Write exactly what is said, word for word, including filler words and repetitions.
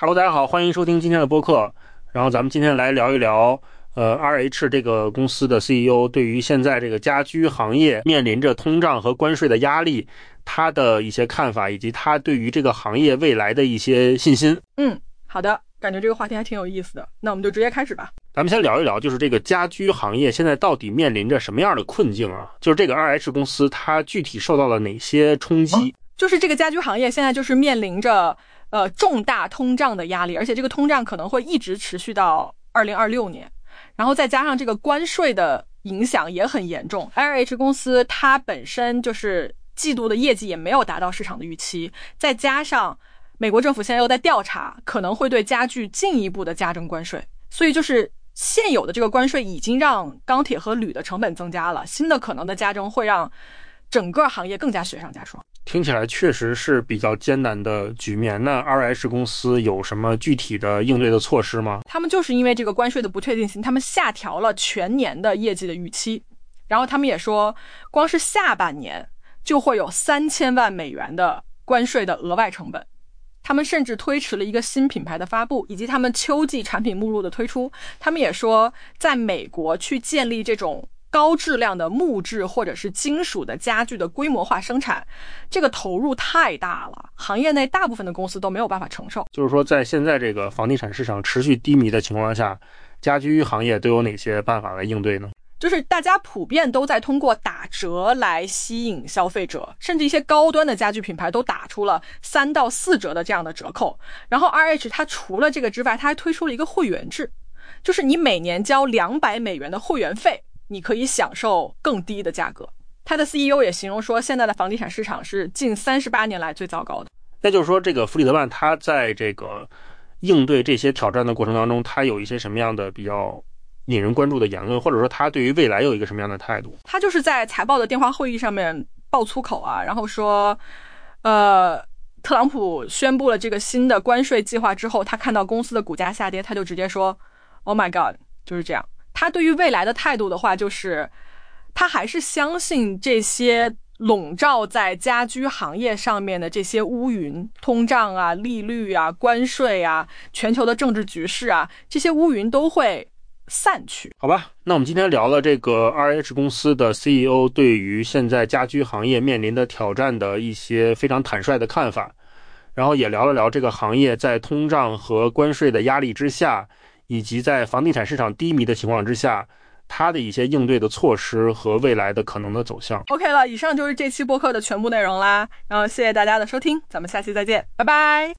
Hello， 大家好，欢迎收听今天的播客。然后咱们今天来聊一聊，呃 ，R H 这个公司的 C E O 对于现在这个家居行业面临着通胀和关税的压力，他的一些看法，以及他对于这个行业未来的一些信心。 嗯，好的，感觉这个话题还挺有意思的，那我们就直接开始吧。 咱们先聊一聊，就是这个家居行业现在到底面临着什么样的困境啊？就是这个 R H 公司它具体受到了哪些冲击？ 嗯、就是这个家居行业现在就是面临着呃重大通胀的压力，而且这个通胀可能会一直持续到二零二六年，然后再加上这个关税的影响也很严重。R H 公司它本身就是季度的业绩也没有达到市场的预期，再加上美国政府现在又在调查，可能会对家具进一步的加征关税，所以就是现有的这个关税已经让钢铁和铝的成本增加了，新的可能的加征会让整个行业更加雪上加霜。 听起来确实是比较艰难的局面。那 R H 公司有什么具体的应对的措施吗？ 他们就是因为这个关税的不确定性，他们下调了全年的业绩的预期，然后他们也说光是下半年就会有三千万美元的关税的额外成本。他们甚至推迟了一个新品牌的发布，以及他们秋季产品目录的推出。他们也说在美国去建立这种高质量的木质或者是金属的家具的规模化生产，这个投入太大了，行业内大部分的公司都没有办法承受。 就是说在现在这个房地产市场持续低迷的情况下，家居行业都有哪些办法来应对呢？ 就是大家普遍都在通过打折来吸引消费者，甚至一些高端的家具品牌都打出了三到四折的这样的折扣。然后 R H 它除了这个之外，它还推出了一个会员制，就是你每年交两百美元的会员费，你可以享受更低的价格。他的 C E O 也形容说，现在的房地产市场是近三十八年来最糟糕的。 那就是说，这个弗里德曼他在这个应对这些挑战的过程当中，他有一些什么样的比较引人关注的言论，或者说他对于未来有一个什么样的态度？ 他就是在财报的电话会议上面爆粗口啊，然后说呃，特朗普宣布了这个新的关税计划之后，他看到公司的股价下跌，他就直接说 Oh my God， 就是这样。他对于未来的态度的话，就是他还是相信这些笼罩在家居行业上面的这些乌云，通胀啊、利率啊、关税啊、全球的政治局势啊，这些乌云都会散去。 好吧，那我们今天聊了这个 R H 公司的 C E O 对于现在家居行业面临的挑战的一些非常坦率的看法，然后也聊了聊这个行业在通胀和关税的压力之下，以及在房地产市场低迷的情况之下，它的一些应对的措施和未来的可能的走向。 OK 了，以上就是这期播客的全部内容啦，然后谢谢大家的收听，咱们下期再见，拜拜。